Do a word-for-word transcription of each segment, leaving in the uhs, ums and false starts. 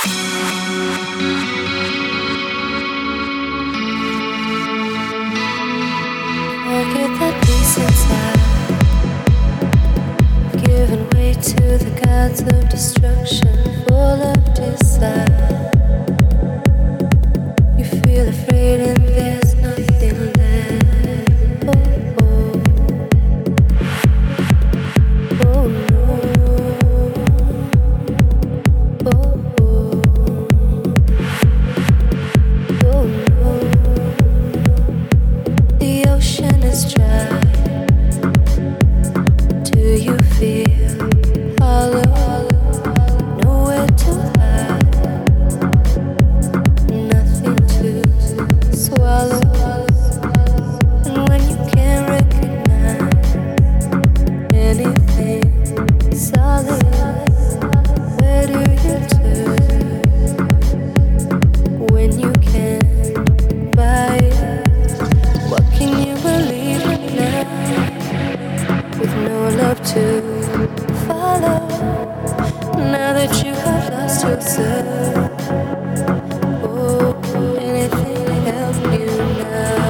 Forget that peace inside, giving way to the gods of destruction, full of desire. You feel afraid and there's nothing left. Oh, oh. Oh no. Oh, oh. Oh no. The ocean is dry. Do you feel hollow? Nowhere to hide, nothing to swallow. And when you can't recognize anything solid, where do you turn when you can't buy it? What can you believe in now with no love to follow? Now that you have lost yourself, oh, anything to help you now.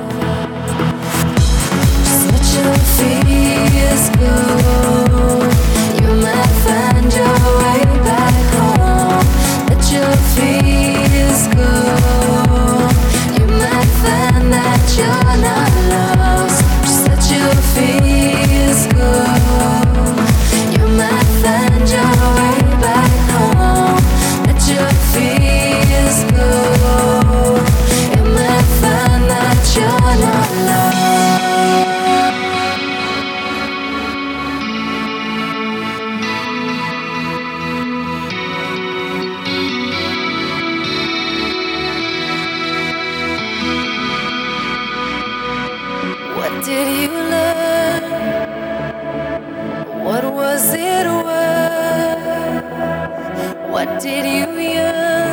Just let your fears go. You might find your way back home. Let your fears go. You might find that you're not lost. Just let your fears go. You might find your way back home. Let your fears go. You might find that you're not lost. What did you learn? What was it worth? What did you yearn?